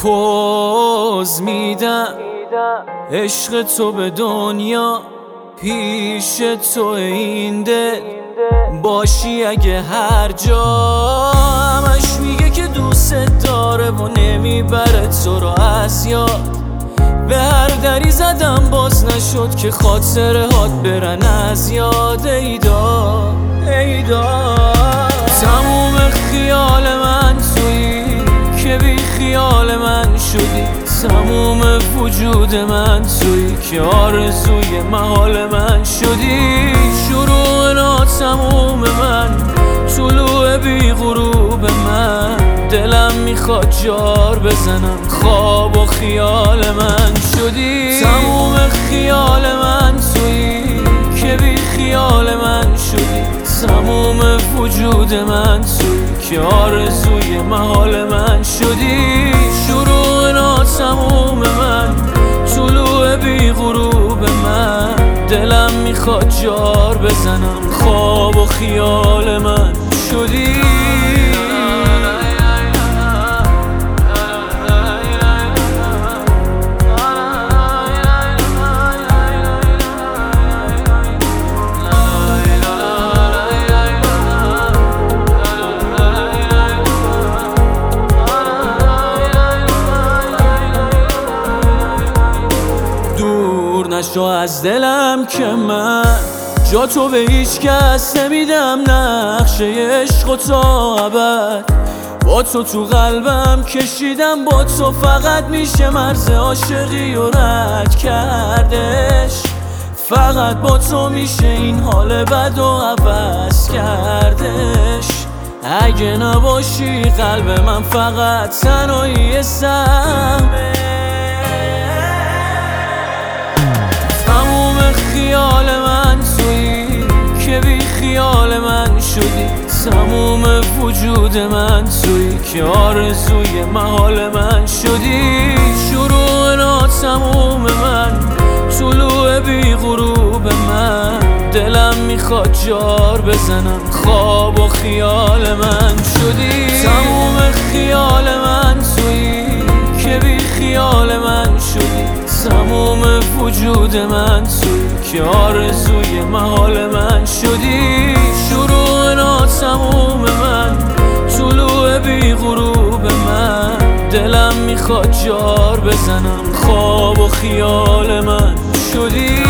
پوز میدم عشق تو به دنیا، پیش تو این دل باشی اگه هر جا. همش میگه که دوست داره و نمیبره تو رو از یاد. به هر دری زدم باز نشد که خاطره هات برن از یاد. ایدا تموم خیال من تویی که بی خیال من شدی. تموم وجود من تویی که آرزوی محال من شدی. شروع ناتموم من، طلوع بی غروب من. دلم میخواد جار بزنم، خواب و خیال من شدی. تموم خیال من تویی که بی خیال من شدی. تموم وجود من تویی که آرزوی محال من شدی. شروع ناتموم من، طلوع بی غروب من. دلم میخواد جار بزنم، خواب و خیال من شدی. نشو از دلم که من جا تو به هیچ کس نمیدم. نقشه عشق و تا ابد با تو قلبم کشیدم. با تو فقط میشه مرز عاشقی و رد کردش. فقط با تو میشه این حال بد و عوض کردش. اگه نباشی قلب من فقط تنهایی سهمه. خیال من تویی که بی خیال من شدی. تموم وجود من تویی که آرزوی محال من شدی. شروع ناتموم من، طلوع بی غروب من. دلم میخواد جار بزنم، خواب و خیال من شدی. تموم خیال من تویی که بی خیال من شدی. تموم وجود من تویی که آرزوی محال من شدی. شروع ناتموم من، طلوع بی غروب من. دلم میخواد جار بزنم، خواب و خیال من شدی.